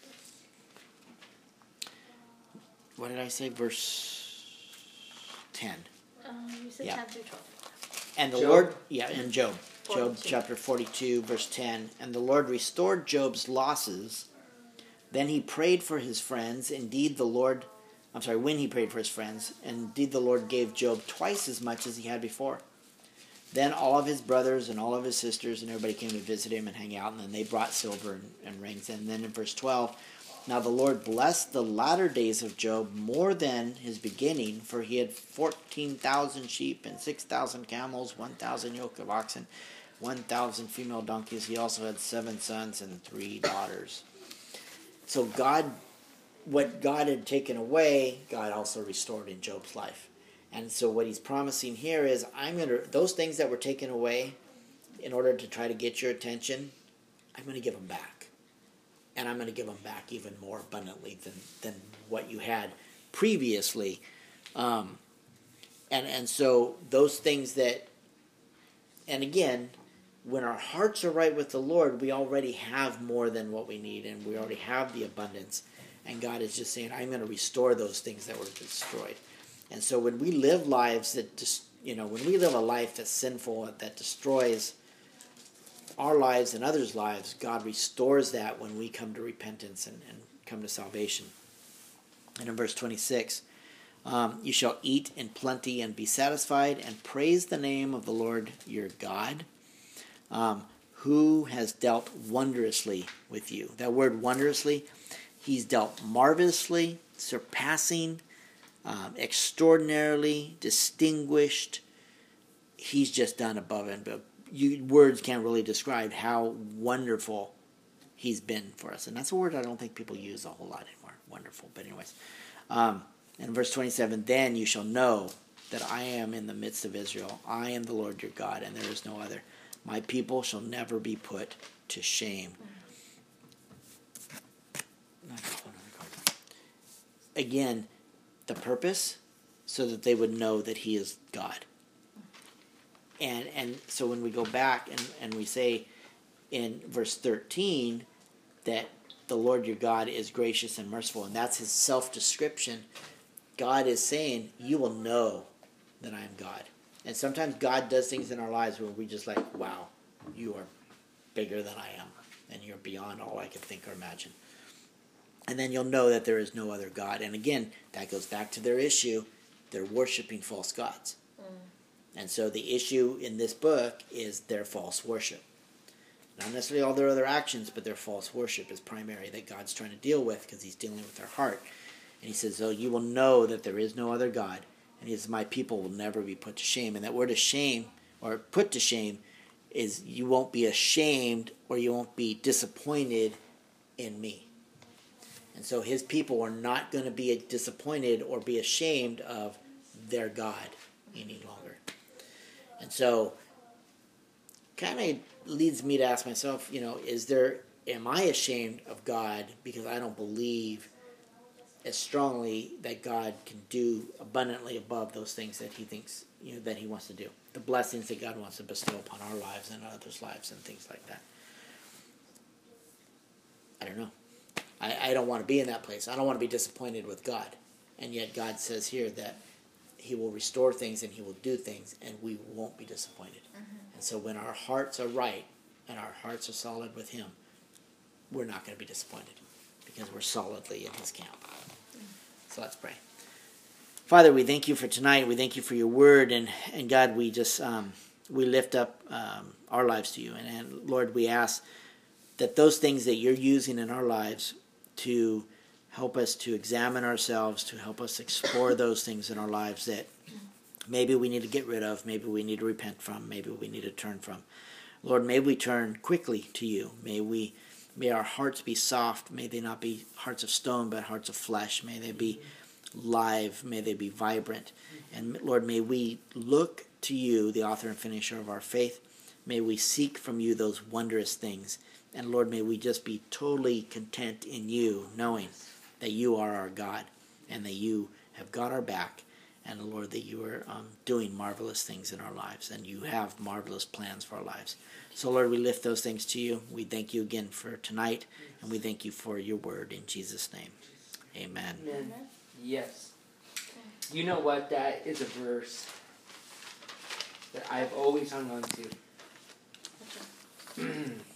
What did I say? Verse ten. Um, you said Yeah. ten through twelve. And the Job? Lord, yeah, in Job. Job forty-two. chapter forty-two, verse ten. And the Lord restored Job's losses. Then he prayed for his friends. Indeed, the Lord, I'm sorry, when he prayed for his friends, indeed the Lord gave Job twice as much as he had before. Then all of his brothers and all of his sisters and everybody came to visit him and hang out, and then they brought silver and, and rings. And then in verse twelve, now the Lord blessed the latter days of Job more than his beginning, for he had fourteen thousand sheep and six thousand camels, one thousand yoke of oxen, one thousand female donkeys. He also had seven sons and three daughters. So God, what God had taken away, God also restored in Job's life. And so what he's promising here is, I'm going to, those things that were taken away in order to try to get your attention, I'm going to give them back. And I'm going to give them back even more abundantly than, than what you had previously. Um, and, and so those things that, and again, when our hearts are right with the Lord, we already have more than what we need, and we already have the abundance. And God is just saying, I'm going to restore those things that were destroyed. And so when we live lives that, just, you know, when we live a life that's sinful, that destroys our lives and others' lives, God restores that when we come to repentance and, and come to salvation. And in verse twenty-six, um, you shall eat in plenty and be satisfied, and praise the name of the Lord your God, um, who has dealt wondrously with you. That word wondrously, he's dealt marvelously, surpassing, Um, extraordinarily distinguished. He's just done above and beyond. You, words can't really describe how wonderful he's been for us. And that's a word I don't think people use a whole lot anymore. Wonderful. But anyways. Um, in verse twenty-seven, then you shall know that I am in the midst of Israel. I am the Lord your God, and there is no other. My people shall never be put to shame. Again, the purpose, so that they would know that he is God. And and so when we go back and, and we say in verse thirteen that the Lord your God is gracious and merciful, and that's his self-description, God is saying, you will know that I am God. And sometimes God does things in our lives where we just like, wow, you are bigger than I am, and you're beyond all I could think or imagine. And then you'll know that there is no other God. And again, that goes back to their issue. They're worshiping false gods. Mm. And so the issue in this book is their false worship. Not necessarily all their other actions, but their false worship is primary that God's trying to deal with, because he's dealing with their heart. And he says, oh, you will know that there is no other God. And he says, my people will never be put to shame. And that word shame, or put to shame, is you won't be ashamed or you won't be disappointed in me. And so his people are not going to be disappointed or be ashamed of their God any longer. And so kind of leads me to ask myself, you know, is there, am I ashamed of God because I don't believe as strongly that God can do abundantly above those things that he thinks, you know, that he wants to do? The blessings that God wants to bestow upon our lives and others' lives and things like that. I don't know. I, I don't want to be in that place. I don't want to be disappointed with God. And yet God says here that he will restore things and he will do things, and we won't be disappointed. Mm-hmm. And so when our hearts are right and our hearts are solid with him, we're not going to be disappointed because we're solidly in his camp. So let's pray. Father, we thank you for tonight. We thank you for your word. And, and God, we just um, we lift up um, our lives to you. And, and Lord, we ask that those things that you're using in our lives to help us to examine ourselves, to help us explore those things in our lives that maybe we need to get rid of, maybe we need to repent from, maybe we need to turn from. Lord, may we turn quickly to you. May we, may our hearts be soft. May they not be hearts of stone, but hearts of flesh. May they be live. May they be vibrant. And Lord, may we look to you, the author and finisher of our faith. May we seek from you those wondrous things. And Lord, may we just be totally content in you, knowing that you are our God and that you have got our back. And Lord, that you are um, doing marvelous things in our lives, and you have marvelous plans for our lives. So Lord, we lift those things to you. We thank you again for tonight, and we thank you for your word in Jesus' name. Amen. Amen. Yes. You know what? That is a verse that I've always hung on to.